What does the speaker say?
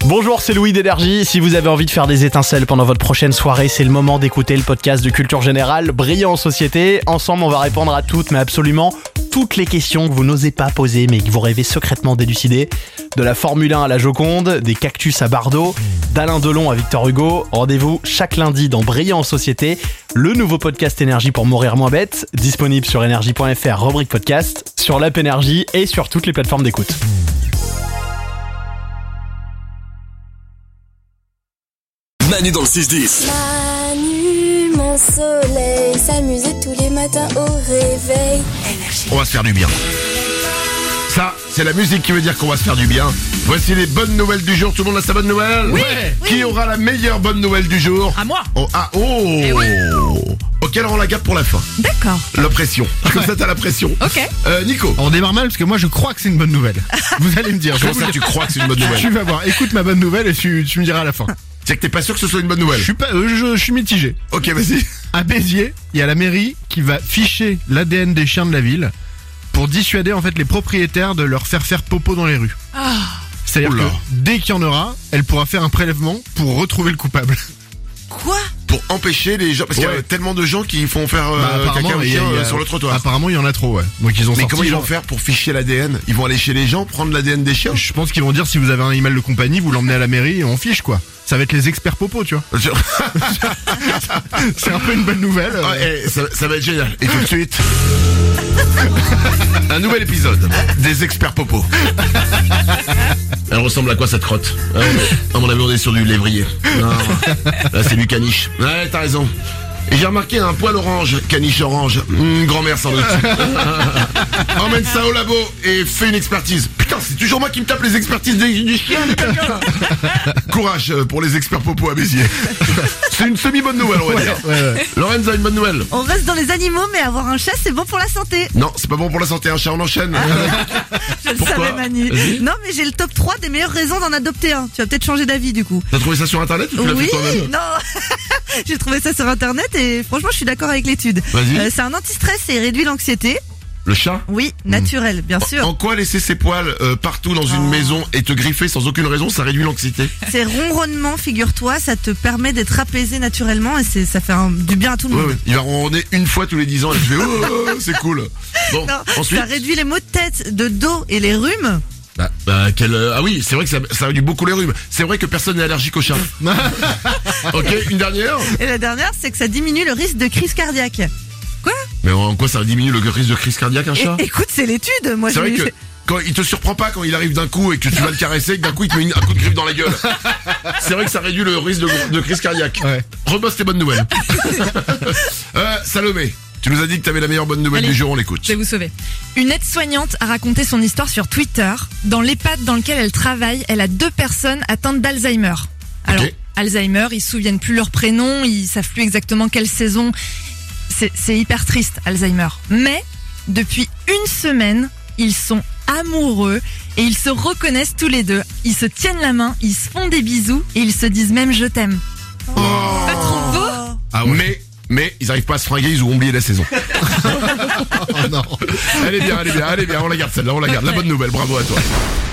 Bonjour, c'est Louis d'Énergie. Si vous avez envie de faire des étincelles pendant votre prochaine soirée, c'est le moment d'écouter le podcast de Culture Générale, Brillant en Société. Ensemble, on va répondre à toutes, mais absolument toutes les questions que vous n'osez pas poser, mais que vous rêvez secrètement d'élucider. De la Formule 1 à la Joconde, des cactus à Bardot, d'Alain Delon à Victor Hugo. Rendez-vous chaque lundi dans Brillant en Société, le nouveau podcast Énergie pour mourir moins bête, disponible sur énergie.fr, rubrique podcast, sur l'app Énergie et sur toutes les plateformes d'écoute. Manu dans le 6-10. Manu, mon soleil, s'amuser tous les matins au réveil. On va se faire du bien. Ça, c'est la musique qui veut dire qu'on va se faire du bien. Voici les bonnes nouvelles du jour. Tout le monde a sa bonne nouvelle ? Oui. Qui aura la meilleure bonne nouvelle du jour ? À moi. Eh oui. Ok, alors on la garde pour la fin. D'accord. La pression. Comme ça, t'as la pression. Ok. Nico. On démarre mal parce que moi je crois que c'est une bonne nouvelle. Vous allez me dire. Comment ça, tu crois que c'est une bonne nouvelle ? Tu vas voir. Écoute ma bonne nouvelle et tu me diras à la fin. C'est que t'es pas sûr que ce soit une bonne nouvelle ? Je suis mitigé. Ok, vas-y. À Béziers, il y a la mairie qui va ficher l'ADN des chiens de la ville pour dissuader en fait les propriétaires de leur faire popo dans les rues. C'est-à-dire Oula. que dès qu'il y en aura, elle pourra faire un prélèvement pour retrouver le coupable. Quoi ? Pour empêcher les gens, parce qu'il y a Ouais. tellement de gens qui font faire Apparemment, caca au il y a- chien, il y a- sur le trottoir. Apparemment, il y en a trop, ouais. Donc ils ont Mais sorti, comment ils vont genre, faire pour ficher l'ADN ? Ils vont aller chez les gens, prendre l'ADN des chiens ? Je pense qu'ils vont dire si vous avez un animal de compagnie, vous l'emmenez à la mairie et on fiche quoi. Ça va être les experts popo, tu vois. C'est un peu une bonne nouvelle. Ça va être génial. Et tout de suite, un nouvel épisode des experts popo. Elle ressemble à quoi cette crotte ? À mon avis, on est sur du lévrier. Non, là c'est du caniche. Ouais, t'as raison. Et j'ai remarqué un poil orange, caniche orange. Grand-mère sans doute. Emmène ça au labo et fais une expertise. Putain, c'est toujours moi qui me tape les expertises des chiens, des caca. Courage pour les experts popo à Béziers. C'est une semi-bonne nouvelle, on va dire. Ouais. Lorenz a une bonne nouvelle. On reste dans les animaux, mais avoir un chat, c'est bon pour la santé. Non, c'est pas bon pour la santé, un chat, on enchaîne. Je le Pourquoi savais, Manu. Vas-y. Non, mais j'ai le top 3 des meilleures raisons d'en adopter un. Tu vas peut-être changer d'avis, du coup. T'as trouvé ça sur internet ou tu l'as Oui, fait toi-même ? non. J'ai trouvé ça sur internet et franchement, je suis d'accord avec l'étude. Vas-y. C'est un anti-stress et réduit l'anxiété. Le chat ? Oui, naturel, bien sûr. En quoi laisser ses poils partout dans une maison et te griffer sans aucune raison, ça réduit l'anxiété ? Ces ronronnements, figure-toi, ça te permet d'être apaisé naturellement et ça fait du bien à tout le monde. Ouais. Il va ronronner une fois tous les 10 ans et tu fais oh, c'est cool. Bon, Non, ensuite. ça réduit les maux de tête, de dos et les rhumes. Ah oui, c'est vrai que ça réduit beaucoup les rhumes. C'est vrai que personne n'est allergique au chat. Ok, une dernière. Et la dernière, c'est que ça diminue le risque de crise cardiaque. Quoi ? Mais en quoi ça diminue le risque de crise cardiaque un chat ? Écoute, c'est l'étude. Moi, C'est vrai que quand il te surprend pas quand il arrive d'un coup et que tu vas le caresser, et que d'un coup il te met un coup de griffe dans la gueule. C'est vrai que ça réduit le risque de crise cardiaque. Ouais. Rebosse tes bonnes nouvelles. Salomé, tu nous as dit que t'avais la meilleure bonne nouvelle Allez. du jour, on l'écoute. Je vais vous sauver. Une aide-soignante a raconté son histoire sur Twitter. Dans l'EHPAD dans lequel elle travaille, elle a 2 personnes atteintes d'Alzheimer. Alors, Ok. Alzheimer, ils se souviennent plus leur prénom, ils savent plus exactement quelle saison. C'est hyper triste, Alzheimer. Mais, depuis une semaine, ils sont amoureux et ils se reconnaissent tous les deux. Ils se tiennent la main, ils se font des bisous et ils se disent même je t'aime. Pas trop beau ? Ah ouais. Mais ils arrivent pas à se fringuer, ils ont oublié la saison. Oh non. Elle est bien, on la garde celle-là, on la garde. La bonne nouvelle, bravo à toi.